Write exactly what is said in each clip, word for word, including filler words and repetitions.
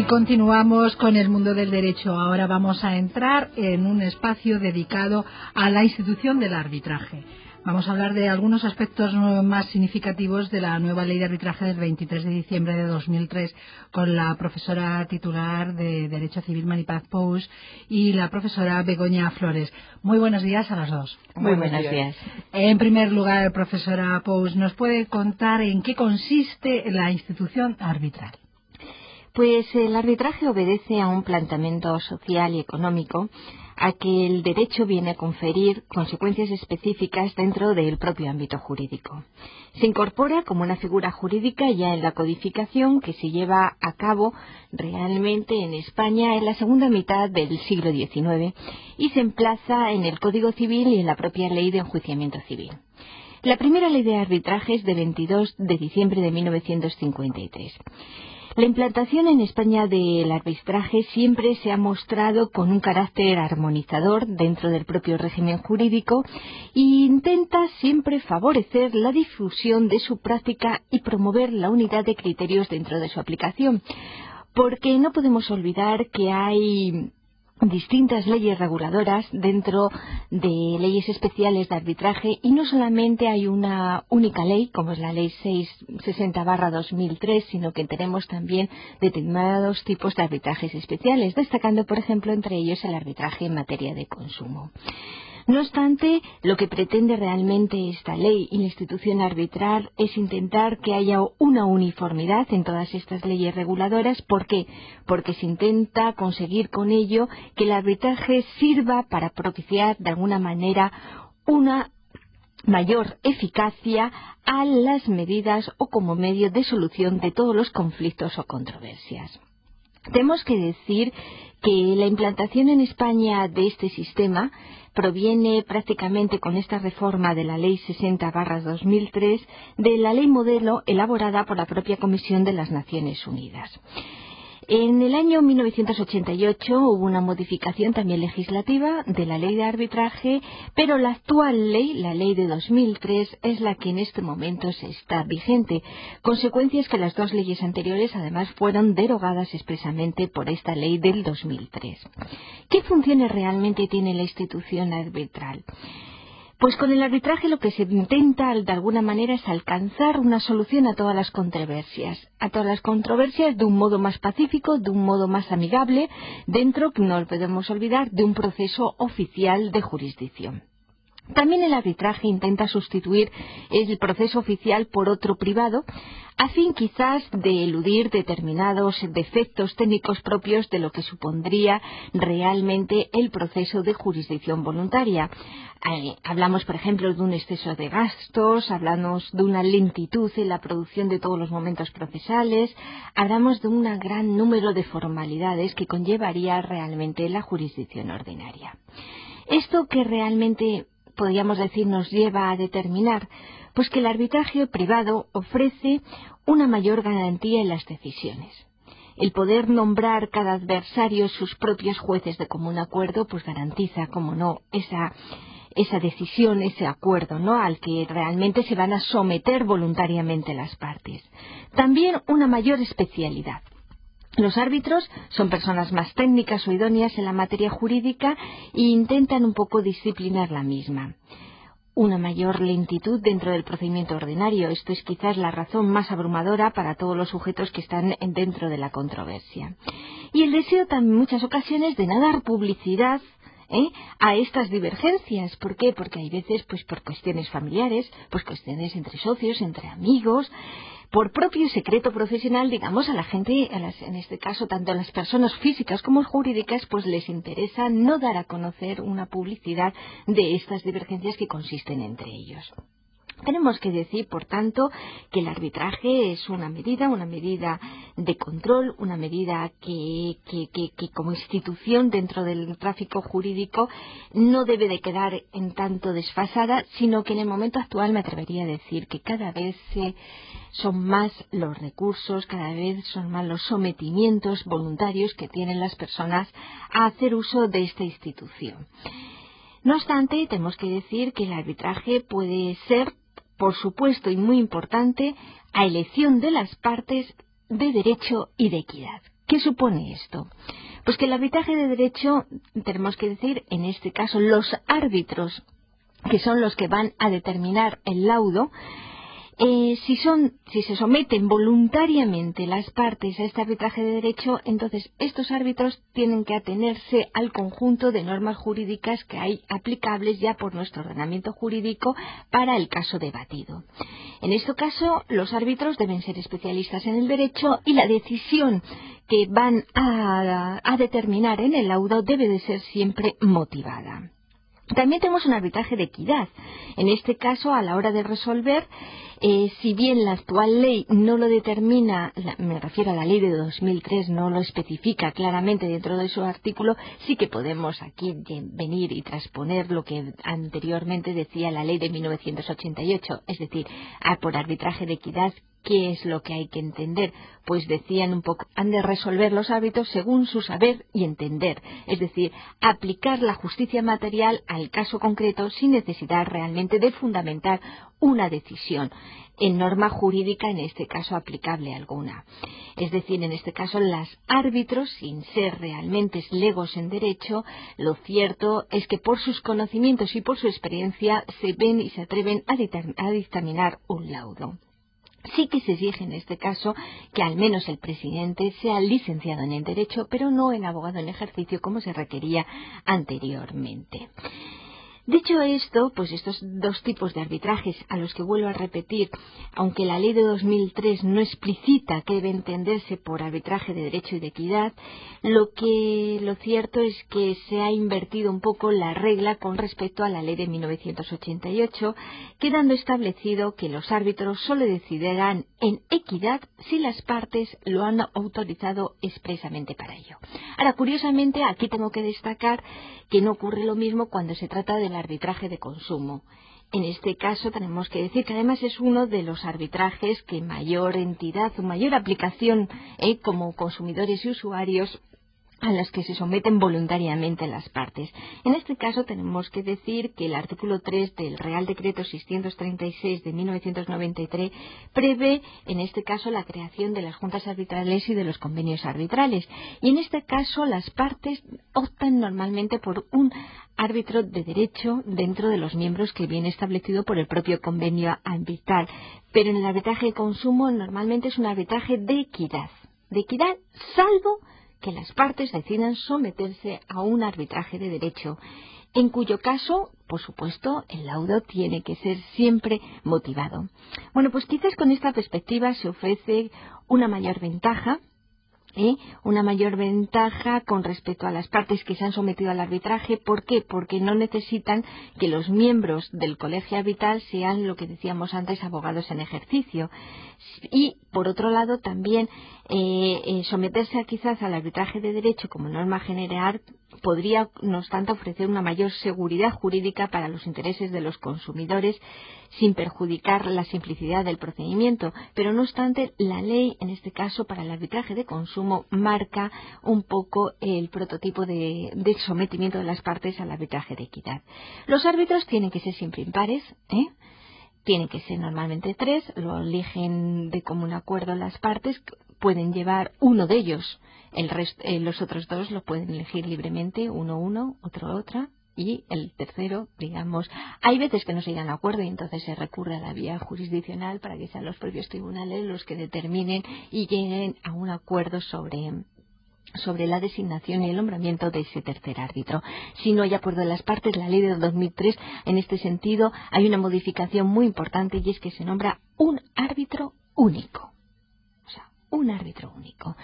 continuamos con el mundo del derecho. Ahora vamos a entrar en un espacio dedicado a la institución del arbitraje. Vamos a hablar de algunos aspectos más significativos de la nueva ley de arbitraje del veintitrés de diciembre de dos mil tres con la profesora titular de Derecho Civil Maripaz Pous y la profesora Begoña Flores. Muy buenos días a las dos. Muy buenos días. En primer lugar, profesora Pous, ¿nos puede contar en qué consiste la institución arbitral? Pues el arbitraje obedece a un planteamiento social y económico a que el derecho viene a conferir consecuencias específicas dentro del propio ámbito jurídico. Se incorpora como una figura jurídica ya en la codificación que se lleva a cabo realmente en España en la segunda mitad del siglo diecinueve y se emplaza en el Código Civil y en la propia Ley de Enjuiciamiento Civil. La primera ley de arbitraje es de veintidós de diciembre de mil novecientos cincuenta y tres. La implantación en España del arbitraje siempre se ha mostrado con un carácter armonizador dentro del propio régimen jurídico e intenta siempre favorecer la difusión de su práctica y promover la unidad de criterios dentro de su aplicación, porque no podemos olvidar que hay distintas leyes reguladoras dentro de leyes especiales de arbitraje y no solamente hay una única ley como es la ley seiscientos sesenta barra dos mil tres, sino que tenemos también determinados tipos de arbitrajes especiales, destacando por ejemplo entre ellos el arbitraje en materia de consumo. No obstante, lo que pretende realmente esta ley y la institución arbitral es intentar que haya una uniformidad en todas estas leyes reguladoras. ¿Por qué? Porque se intenta conseguir con ello que el arbitraje sirva para propiciar de alguna manera una mayor eficacia a las medidas o como medio de solución de todos los conflictos o controversias. Tenemos que decir que la implantación en España de este sistema proviene prácticamente con esta reforma de la Ley sesenta barra dos mil tres de la ley modelo elaborada por la propia Comisión de las Naciones Unidas. En el año mil novecientos ochenta y ocho hubo una modificación también legislativa de la ley de arbitraje, pero la actual ley, la ley de dos mil tres, es la que en este momento se está vigente. Consecuencias que las dos leyes anteriores además fueron derogadas expresamente por esta ley del dos mil tres. ¿Qué funciones realmente tiene la institución arbitral? Pues con el arbitraje lo que se intenta de alguna manera es alcanzar una solución a todas las controversias, a todas las controversias de un modo más pacífico, de un modo más amigable, dentro, que no lo podemos olvidar, de un proceso oficial de jurisdicción. También el arbitraje intenta sustituir el proceso oficial por otro privado, a fin quizás de eludir determinados defectos técnicos propios de lo que supondría realmente el proceso de jurisdicción voluntaria. Eh, hablamos, por ejemplo, de un exceso de gastos, hablamos de una lentitud en la producción de todos los momentos procesales, hablamos de un gran número de formalidades que conllevaría realmente la jurisdicción ordinaria. Esto que realmente podríamos decir nos lleva a determinar pues que el arbitraje privado ofrece una mayor garantía en las decisiones. El poder nombrar cada adversario sus propios jueces de común acuerdo pues garantiza, como no, esa esa decisión, ese acuerdo, ¿no?, al que realmente se van a someter voluntariamente las partes. También una mayor especialidad. Los árbitros son personas más técnicas o idóneas en la materia jurídica e intentan un poco disciplinar la misma. Una mayor lentitud dentro del procedimiento ordinario. Esto es quizás la razón más abrumadora para todos los sujetos que están dentro de la controversia. Y el deseo también en muchas ocasiones de no dar publicidad ¿Eh? a estas divergencias. ¿Por qué? Porque hay veces, pues por cuestiones familiares, pues cuestiones entre socios, entre amigos, por propio secreto profesional, digamos, a la gente, a las, en este caso, tanto a las personas físicas como jurídicas, pues les interesa no dar a conocer una publicidad de estas divergencias que consisten entre ellos. Tenemos que decir, por tanto, que el arbitraje es una medida, una medida de control, una medida que, que, que, que como institución dentro del tráfico jurídico no debe de quedar en tanto desfasada, sino que en el momento actual me atrevería a decir que cada vez eh, son más los recursos, cada vez son más los sometimientos voluntarios que tienen las personas a hacer uso de esta institución. No obstante, tenemos que decir que el arbitraje puede ser, por supuesto y muy importante, a elección de las partes de derecho y de equidad. ¿Qué supone esto? Pues que el arbitraje de derecho, tenemos que decir, en este caso, los árbitros, que son los que van a determinar el laudo, Eh, si son, si se someten voluntariamente las partes a este arbitraje de derecho, entonces estos árbitros tienen que atenerse al conjunto de normas jurídicas que hay aplicables ya por nuestro ordenamiento jurídico para el caso debatido. En este caso, los árbitros deben ser especialistas en el derecho y la decisión que van a, a determinar en el laudo debe de ser siempre motivada. También tenemos un arbitraje de equidad. En este caso, a la hora de resolver, eh, si bien la actual ley no lo determina, la, me refiero a la ley de dos mil tres, no lo especifica claramente dentro de su artículo, sí que podemos aquí venir y transponer lo que anteriormente decía la ley de mil novecientos ochenta y ocho, es decir, a, por arbitraje de equidad. ¿Qué es lo que hay que entender? Pues decían un poco, han de resolver los árbitros según su saber y entender, es decir, aplicar la justicia material al caso concreto sin necesidad realmente de fundamentar una decisión en norma jurídica, en este caso aplicable alguna. Es decir, en este caso, los árbitros, sin ser realmente legos en derecho, lo cierto es que por sus conocimientos y por su experiencia se ven y se atreven a, a dictaminar un laudo. Sí que se exige en este caso que al menos el presidente sea licenciado en el derecho, pero no en abogado en ejercicio como se requería anteriormente. Dicho esto, pues estos dos tipos de arbitrajes a los que vuelvo a repetir, aunque la ley de dos mil tres no explicita que debe entenderse por arbitraje de derecho y de equidad, lo que lo cierto es que se ha invertido un poco la regla con respecto a la ley de mil novecientos ochenta y ocho, quedando establecido que los árbitros solo decidirán en equidad si las partes lo han autorizado expresamente para ello. Ahora, curiosamente, aquí tengo que destacar que no ocurre lo mismo cuando se trata del arbitraje de consumo. En este caso tenemos que decir que además es uno de los arbitrajes que mayor entidad o mayor aplicación eh, como consumidores y usuarios a las que se someten voluntariamente las partes. En este caso tenemos que decir que el artículo tres del Real Decreto seiscientos treinta y seis de mil novecientos noventa y tres prevé en este caso la creación de las juntas arbitrales y de los convenios arbitrales, y en este caso las partes optan normalmente por un árbitro de derecho dentro de los miembros que viene establecido por el propio convenio arbitral, pero en el arbitraje de consumo normalmente es un arbitraje de equidad, de equidad salvo que las partes decidan someterse a un arbitraje de derecho, en cuyo caso, por supuesto, el laudo tiene que ser siempre motivado. Bueno, pues quizás con esta perspectiva se ofrece una mayor ventaja, ¿eh? una mayor ventaja con respecto a las partes que se han sometido al arbitraje. ¿Por qué? Porque no necesitan que los miembros del colegio arbitral sean, lo que decíamos antes, abogados en ejercicio. Y, por otro lado, también eh, eh, someterse a, quizás al arbitraje de derecho como norma general podría, no obstante, ofrecer una mayor seguridad jurídica para los intereses de los consumidores sin perjudicar la simplicidad del procedimiento. Pero, no obstante, la ley, en este caso, para el arbitraje de consumo, marca un poco el prototipo de, de sometimiento de las partes al arbitraje de equidad. Los árbitros tienen que ser siempre impares, ¿eh? Tienen que ser normalmente tres, lo eligen de común acuerdo las partes, pueden llevar uno de ellos, el resto, eh, los otros dos lo pueden elegir libremente, uno uno, otro otra, y el tercero, digamos, hay veces que no se llegan a acuerdo y entonces se recurre a la vía jurisdiccional para que sean los propios tribunales los que determinen y lleguen a un acuerdo sobre sobre la designación y el nombramiento de ese tercer árbitro. Si no hay acuerdo de las partes, la ley de dos mil tres, en este sentido, hay una modificación muy importante y es que se nombra un árbitro único. O sea, un árbitro único.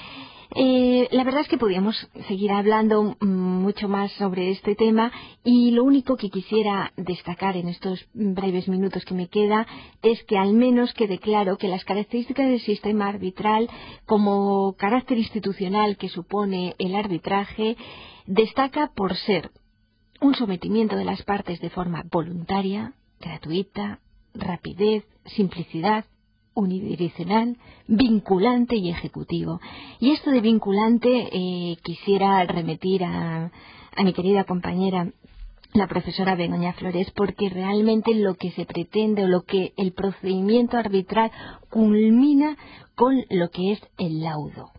Eh, la verdad es que podríamos seguir hablando mucho más sobre este tema y lo único que quisiera destacar en estos breves minutos que me queda es que al menos quede claro que las características del sistema arbitral como carácter institucional que supone el arbitraje destaca por ser un sometimiento de las partes de forma voluntaria, gratuita, rapidez, simplicidad, unidireccional, vinculante y ejecutivo. Y esto de vinculante eh, quisiera remitir a, a mi querida compañera, la profesora Begoña Flores, porque realmente lo que se pretende o lo que el procedimiento arbitral culmina con lo que es el laudo.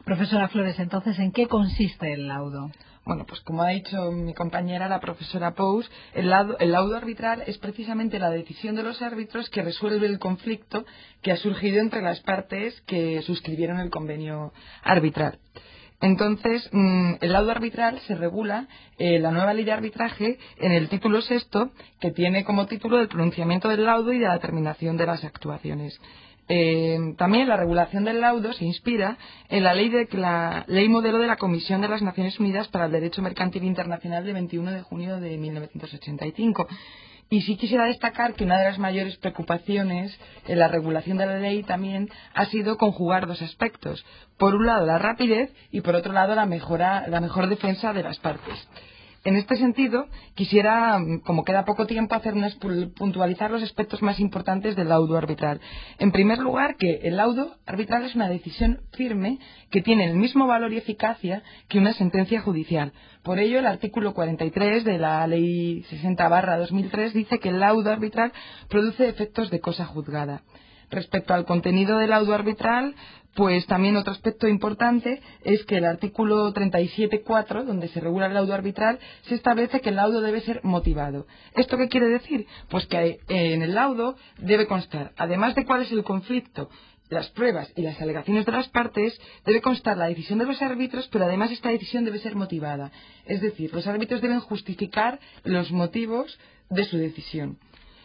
Profesora Flores, entonces, ¿en qué consiste el laudo? Bueno, pues como ha dicho mi compañera, la profesora Pous, el laudo, el laudo arbitral es precisamente la decisión de los árbitros que resuelve el conflicto que ha surgido entre las partes que suscribieron el convenio arbitral. Entonces, mmm, el laudo arbitral se regula en eh, la nueva ley de arbitraje en el título sexto, que tiene como título el pronunciamiento del laudo y de la determinación de las actuaciones. Eh, también la regulación del laudo se inspira en la ley, de, la ley modelo de la Comisión de las Naciones Unidas para el Derecho Mercantil Internacional de veintiuno de junio de mil novecientos ochenta y cinco. Y sí quisiera destacar que una de las mayores preocupaciones en la regulación de la ley también ha sido conjugar dos aspectos. Por un lado, la rapidez y por otro lado, la, mejora, la mejor defensa de las partes. En este sentido, quisiera, como queda poco tiempo, hacer unas, puntualizar los aspectos más importantes del laudo arbitral. En primer lugar, que el laudo arbitral es una decisión firme que tiene el mismo valor y eficacia que una sentencia judicial. Por ello, el artículo cuarenta y tres de la Ley sesenta barra dos mil tres dice que el laudo arbitral produce efectos de cosa juzgada. Respecto al contenido del laudo arbitral, pues también otro aspecto importante es que el artículo treinta y siete punto cuatro, donde se regula el laudo arbitral, se establece que el laudo debe ser motivado. ¿Esto qué quiere decir? Pues que en el laudo debe constar, además de cuál es el conflicto, las pruebas y las alegaciones de las partes, debe constar la decisión de los árbitros, pero además esta decisión debe ser motivada. Es decir, los árbitros deben justificar los motivos de su decisión.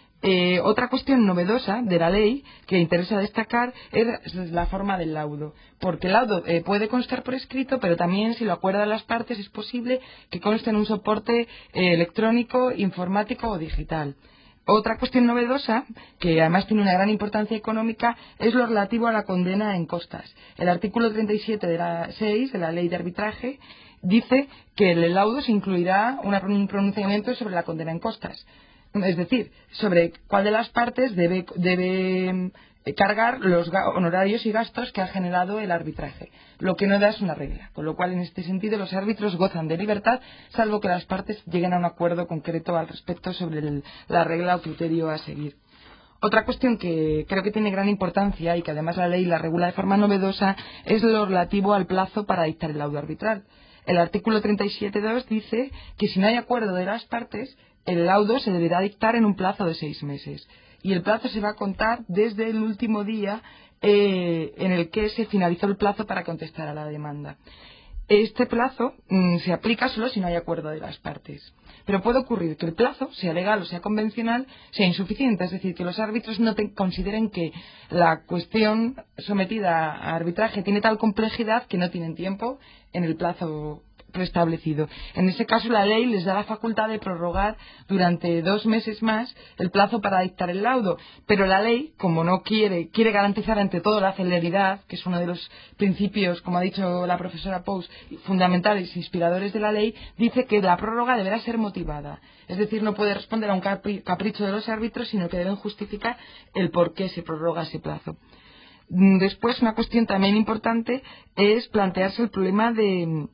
Eh, otra cuestión novedosa de la ley que interesa destacar es la forma del laudo, porque el laudo eh, puede constar por escrito, pero también, si lo acuerdan las partes, es posible que conste en un soporte eh, electrónico, informático o digital. Otra cuestión novedosa, que además tiene una gran importancia económica, es lo relativo a la condena en costas. El artículo treinta y siete de la seis de la Ley de Arbitraje dice que en el laudo se incluirá una, un pronunciamiento sobre la condena en costas. Es decir, sobre cuál de las partes debe, debe cargar los honorarios y gastos que ha generado el arbitraje. Lo que no da es una regla, con lo cual en este sentido los árbitros gozan de libertad, salvo que las partes lleguen a un acuerdo concreto al respecto sobre el, la regla o criterio a seguir. Otra cuestión que creo que tiene gran importancia y que además la ley la regula de forma novedosa es lo relativo al plazo para dictar el laudo arbitral. El artículo treinta y siete punto dos dice que si no hay acuerdo de las partes, el laudo se deberá dictar en un plazo de seis meses. Y el plazo se va a contar desde el último día eh, en el que se finalizó el plazo para contestar a la demanda. Este plazo mmm, se aplica solo si no hay acuerdo de las partes. Pero puede ocurrir que el plazo, sea legal o sea convencional, sea insuficiente. Es decir, que los árbitros no te consideren que la cuestión sometida a arbitraje tiene tal complejidad que no tienen tiempo en el plazo preestablecido. En ese caso, la ley les da la facultad de prorrogar durante dos meses más el plazo para dictar el laudo, pero la ley, como no quiere, quiere garantizar ante todo la celeridad, que es uno de los principios, como ha dicho la profesora Pous, fundamentales e inspiradores de la ley, dice que la prórroga deberá ser motivada. Es decir, no puede responder a un capri- capricho de los árbitros, sino que deben justificar el por qué se prorroga ese plazo. Después, una cuestión también importante es plantearse el problema de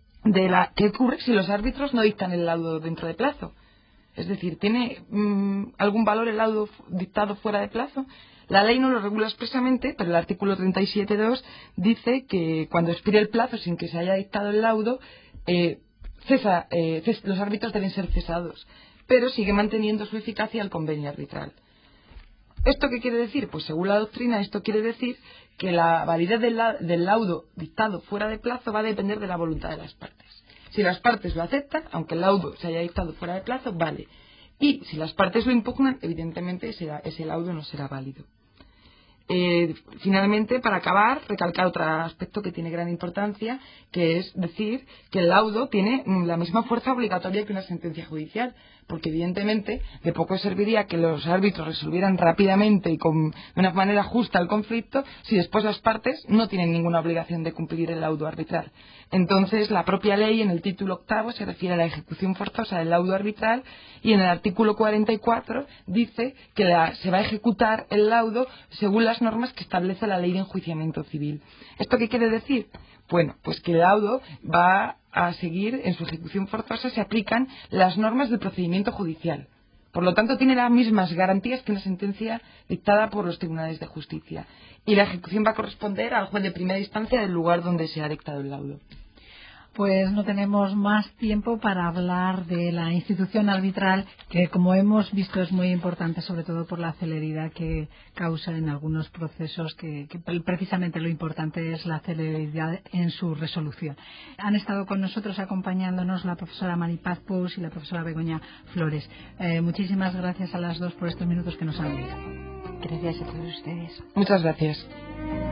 de la ¿qué ocurre si los árbitros no dictan el laudo dentro de plazo? Es decir, ¿tiene mmm, algún valor el laudo dictado fuera de plazo? La ley no lo regula expresamente, pero el artículo treinta y siete punto dos dice que cuando expire el plazo sin que se haya dictado el laudo, eh, cesa, eh, ces, los árbitros deben ser cesados, pero sigue manteniendo su eficacia el convenio arbitral. ¿Esto qué quiere decir? Pues según la doctrina, esto quiere decir que la validez del, la, del laudo dictado fuera de plazo va a depender de la voluntad de las partes. Si las partes lo aceptan, aunque el laudo se haya dictado fuera de plazo, vale. Y si las partes lo impugnan, evidentemente ese, ese laudo no será válido. Eh, finalmente, para acabar, recalcar otro aspecto que tiene gran importancia, que es decir que el laudo tiene la misma fuerza obligatoria que una sentencia judicial, porque evidentemente de poco serviría que los árbitros resolvieran rápidamente y con, de una manera justa el conflicto si después las partes no tienen ninguna obligación de cumplir el laudo arbitral. Entonces, la propia ley en el título octavo se refiere a la ejecución forzosa del laudo arbitral y en el artículo cuarenta y cuatro dice que la, se va a ejecutar el laudo según las normas que establece la ley de enjuiciamiento civil. ¿Esto qué quiere decir? Bueno, pues que el laudo va a seguir, en su ejecución forzosa se aplican las normas del procedimiento judicial. Por lo tanto, tiene las mismas garantías que una sentencia dictada por los tribunales de justicia. Y la ejecución va a corresponder al juez de primera instancia del lugar donde se ha dictado el laudo. Pues no tenemos más tiempo para hablar de la institución arbitral, que como hemos visto es muy importante, sobre todo por la celeridad que causa en algunos procesos, que, que precisamente lo importante es la celeridad en su resolución. Han estado con nosotros acompañándonos la profesora Maripaz Pous y la profesora Begoña Flores. Eh, muchísimas gracias a las dos por estos minutos que nos han dado. Gracias a todos ustedes. Muchas gracias.